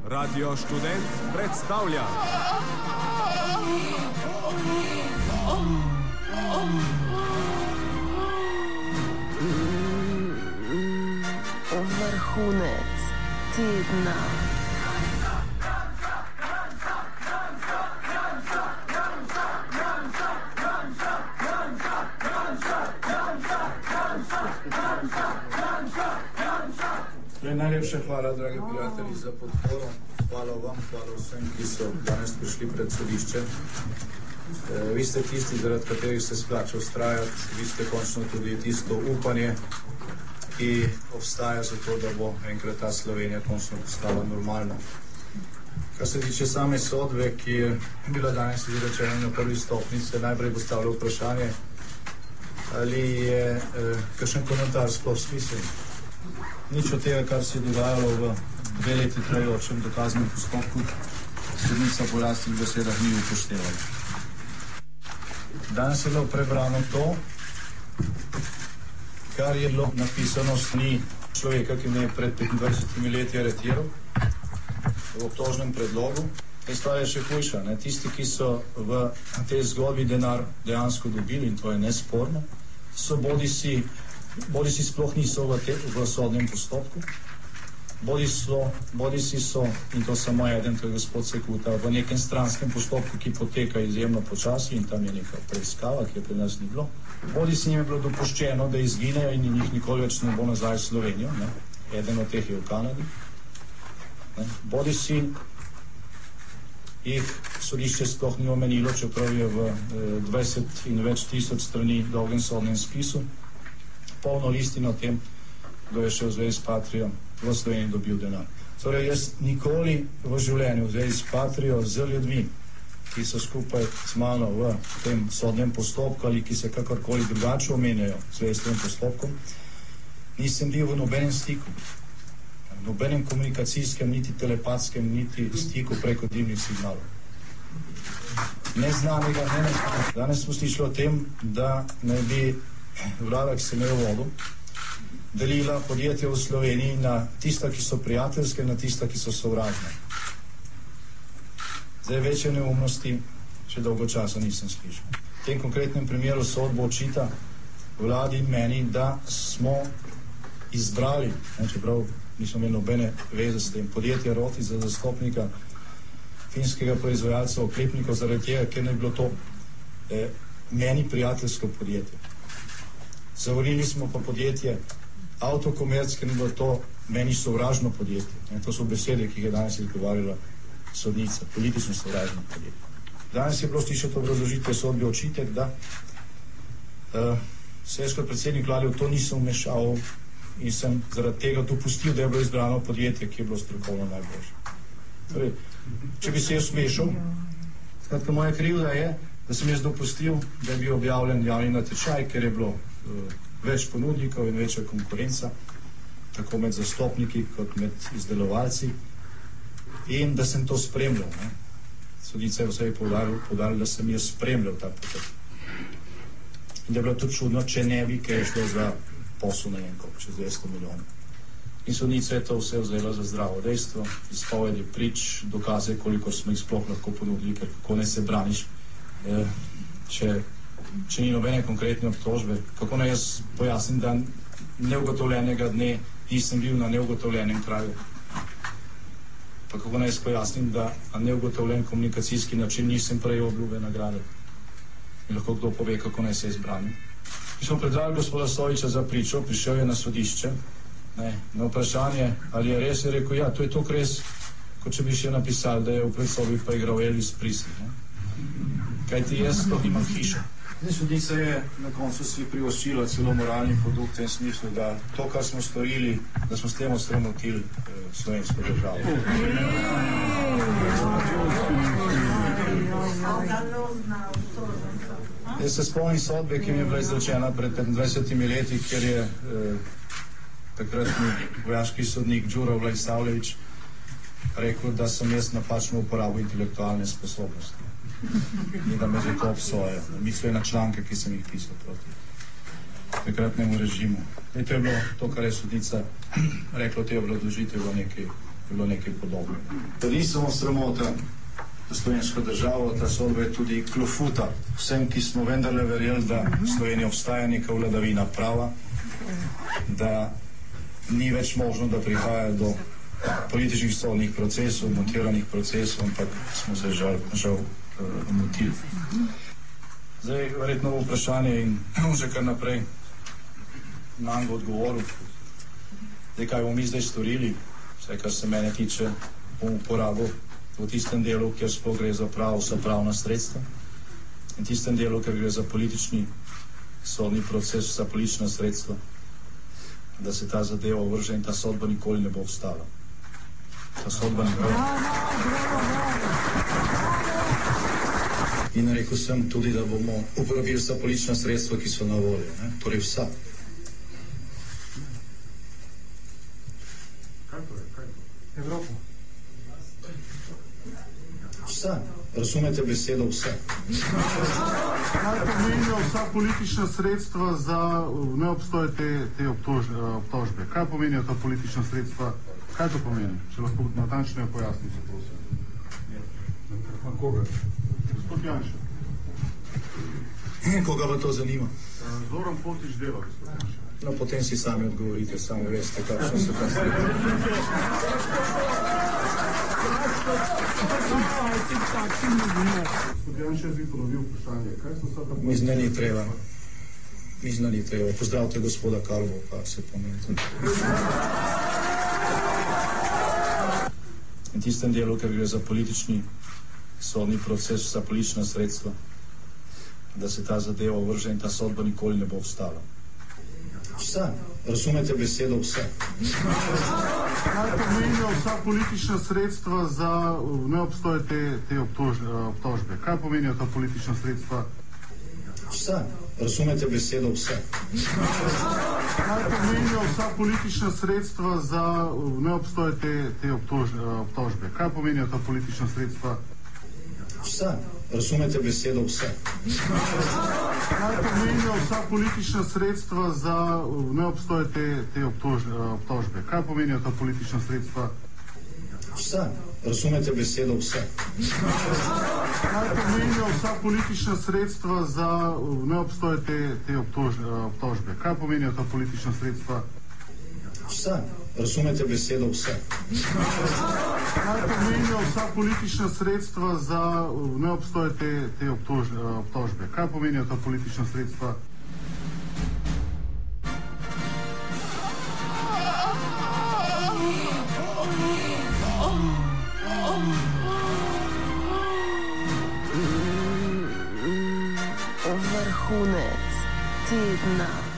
Radio Študent predstavlja Vrhunec tedna. Najlepša hvala, dragi prijatelji, za podporo. Hvala vam, hvala vsem, ki so danes prišli pred sodišče. Vi ste tisti, zaradi katerih se splača vztrajati, vi ste končno tudi tisto upanje, ki obstaja za to, da bo enkrat ta Slovenija končno postala normalna. Kar se tiče same sodbe, ki je bila danes izrečena na prvi stopnji, se najprej postavlja vprašanje, ali je kakšen komentar sploh smiseln. Nič od tega, kar se je dogajalo v 2 leti trajajočem dokaznem postopku, sodnica po lastnih besedah ni upoštevala. Danes je bilo prebrano to, kar je bilo napisano s strani človeka, ki me je pred 25 leti aretiral v obtožnem predlogu. Ta stvar je še hujša. Tisti, ki so v tej zgodbi denar dejansko dobili, in to je nesporno, so bodisi sploh niso v sodnem postopku, bodisi so, in to samo eden, to je gospod Sekuta, v nekem stranskem postopku, ki poteka izjemno počasi in tam je neka preiskava, ki je pri nas ni bilo. Bodisi jim je bilo dopuščeno, da izginejo in njih nikoli več ne bo nazaj v Slovenijo, eden od teh je v Kanadi. Bodisi jih sodišče sploh ni omenilo, čeprav je v 20 in več tisoč strani dolgem sodnem spisu polno listino o tem, kdo je šel v zvezi s Patrijo v Sloveniji dobil denar. Torej, jaz nikoli v življenju v zvezi s Patrijo, z ljudmi, ki so skupaj z mano v tem sodnem postopku ali ki se kakorkoli drugače omenjajo v zvezi s tem postopkom, nisem bil v nobenem stiku, nobenem komunikacijskem, niti telepatskem, niti stiku preko dimnih signalov. Neznanega, neznanega. Danes smo slišali o tem, da naj bi vlada, ki se me je vodu, delila podjetja v Sloveniji na tista, ki so prijateljske, na tista, ki so sovražne. Zdaj večje neumnosti še dolgo časa nisem slišal. V tem konkretnem primeru sodbo očita vladi in meni, da smo izbrali, čeprav nismo imeli nobene veze s tem, podjetje Roti za zastopnika finskega proizvajalca oklepnikov, zaradi tega, ker ne bi bilo to meni prijateljsko podjetje. Zavolili smo pa podjetje Avtokomerc, ker ni bilo to meni sovražno podjetje. To so besede, ki jih je danes izgovarjala sodnica, politično sovražno podjetje. Danes je bilo slišati obrazložitve sodbe očitek, da se jaz kot predsednik vlade v to nisem vmešal in sem zaradi tega dopustil, da je bilo izbrano podjetje, ki je bilo strokovno najboljše. Torej, če bi se jaz vmešal, skratka, moja krivda je, da sem jaz dopustil, da je bil objavljen javni natečaj, ker je bilo več ponudnikov in večja konkurenca, tako med zastopniki kot med izdelovalci, in da sem to spremljal. Sodnica je vse poudarila, da sem jaz spremljal ta potek. In da je bilo tudi čudno, če ne bi, ker je šlo za posel na enko, čez 200 milijonov. In sodnica je to vse vzela za zdravo dejstvo, izpovedi prič, dokaze, koliko smo jih sploh lahko ponudili, ker kako ne se braniš, če ni nobene konkretne obtožbe, kako naj jaz pojasnim, da neugotovljenega dne nisem bil na neugotovljenem kraju. Pa kako naj jaz pojasnim, da na neugotovljen komunikacijski način nisem prejel obljube nagrade. In lahko kdo pove, kako naj se izbranim. Mi smo predrali gospoda Soviča za pričo, prišel je na sodišče, na vprašanje, ali je res, je rekel, ja, to je toliko res, kot če bi še napisali, da je v predsobi pa igral Elvis Presley. Kaj ti jaz to imam hišo? Sodnica je na koncu si privoščila celo moralni produkt v tem smislu, da to, kar smo storili, da smo s tem osramotili slovensko državo. Jaz se spomnim sodbe, ki mi je bila izrečena pred 25 leti, ker je takratni vojaški sodnik Đuro Vlajsavljević rekel, da sem jaz napačno uporabil intelektualne sposobnosti. In da me že to obsojajo. Mislijo na članke, ki sem jih pisal proti takratnemu režimu. To je bilo to, kar je sodnica rekla o tej obrazložitvi v nekaj bilo nekaj podobnega. To ni samo sramota za slovensko državo, ta sodba je tudi klofuta vsem, ki smo vendarle verjeli, da v Sloveniji obstaja neka vladavina prava, da ni več možno, da prihaja do političnih sodnih procesov, montiranih procesov, ampak smo se žal motili. Zdaj, verjetno bo vprašanje in že kar naprej nam bo odgovoril. Zdaj, kaj bomo mi zdaj storili, vse, kar se mene tiče, bom uporabil v tistem delu, kjer sploh gre za vsa pravna sredstva, in tistem delu, kjer gre za politični sodni proces, vsa politična sredstva, da se ta zadeva vrže in ta sodba nikoli ne bo obstala. Ta sodba ne bo. In rekel sem tudi, da bomo uporabili vsa politična sredstva, ki so na voljo. Torej vsa. Kaj to je? Evropa. Vsa. Razumete besedo vse? Kaj pomenijo vsa politična sredstva za neobstoj te obtožbe? Kaj pomenijo ta politična sredstva? Kaj to pomeni? Če lahko natančneje pojasnite, prosim. Koga? Gospod Janša. Koga pa to zanima? Zoran Poznič dela, gospod Janša. No, potem si sami odgovorite, sami veste, kakšno se ta sredstva. Gospod Janša, jaz bi ponovil vprašanje. Kaj so vsa ta... Mislim, da ni treba. Mislim, da ni treba. Pozdravite gospoda Karbo, pa se pomenite. In tistem delu, ker gre za politični sodni proces, vsa politična sredstva, da se ta zadeva vrže in ta sodba nikoli ne bo obstala. Vsa. Razumete besedo vse? Kaj pomenijo vsa politična sredstva za neobstoj te obtožbe? Kaj pomenijo ta politična sredstva? Vsa. Razumete besedo vse? Kaj pomenijo vsa politična sredstva za neobstoj te obtožbe? Kaj pomenijo ta politična sredstva? Vsa. Razumete besedo vse? Kaj pomenijo vsa politična sredstva za neobstoj te obtožbe? Kaj pomenijo ta politična sredstva? Vsa. Razumete besedo vse? Kaj pomenijo vsa politična sredstva za neobstoj te obtožbe? Kaj pomenijo ta politična sredstva? Vsa. Razumete besedo vse? Kaj pomenijo vsa politična sredstva za neobstoj te obtožbe? Kaj pomenijo ta politična sredstva? Vrhunec tedna.